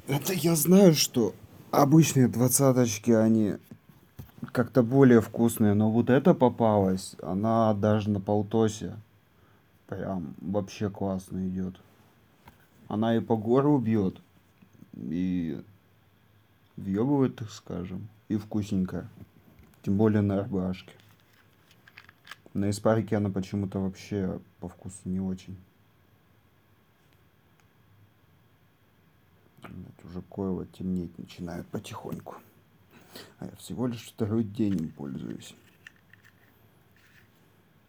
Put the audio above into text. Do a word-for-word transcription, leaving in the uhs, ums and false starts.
Это я знаю, что обычные двадцаточки, они как-то более вкусные, но вот эта попалась, она даже на полтосе прям вообще классно идет. Она и по горлу бьет, и въебывает, так скажем, и вкусненькая. Тем более на рбашке. На испарике она почему-то вообще по вкусу не очень. Блядь, уже койло темнеть начинает потихоньку. А я всего лишь второй день им пользуюсь.